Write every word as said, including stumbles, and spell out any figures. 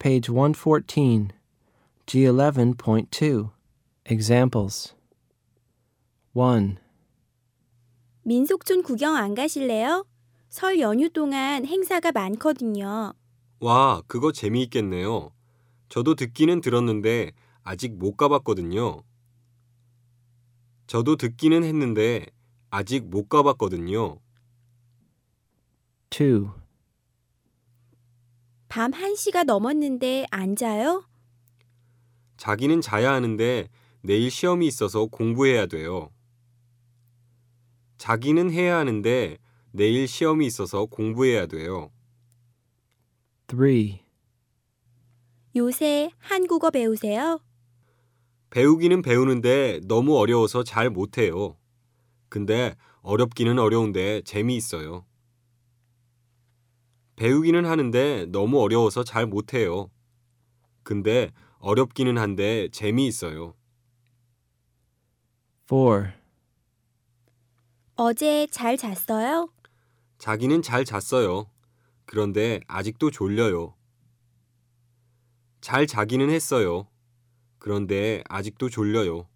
page one fourteen, G eleven point two. Examples. one. 민속촌 구경 안 가실래요? 설 연휴 동안 행사가 많거든요. 와, 그거 재미있겠네요. 저도 듣기는 들었는데 아직 못 가봤거든요. 저도 듣기는 했는데 아직 못 가봤거든요. two. 밤 한 시가 넘었는데 안 자요? 자기는 자야 하는데 내일 시험이 있어서 공부해야 돼요. 자기는 해야 하는데 내일 시험이 있어서 공부해야 돼요. three. 요새 한국어 배우세요? 배우기는 배우는데 너무 어려워서 잘 못해요. 근데 어렵기는 어려운데 재미있어요. 배우기는 하는데 너무 어려워서 잘 못해요. 근데 어렵기는 한데 재미있어요. four. 어제 잘 잤어요? 자기는 잘 잤어요. 그런데 아직도 졸려요. 잘 자기는 했어요. 그런데 아직도 졸려요.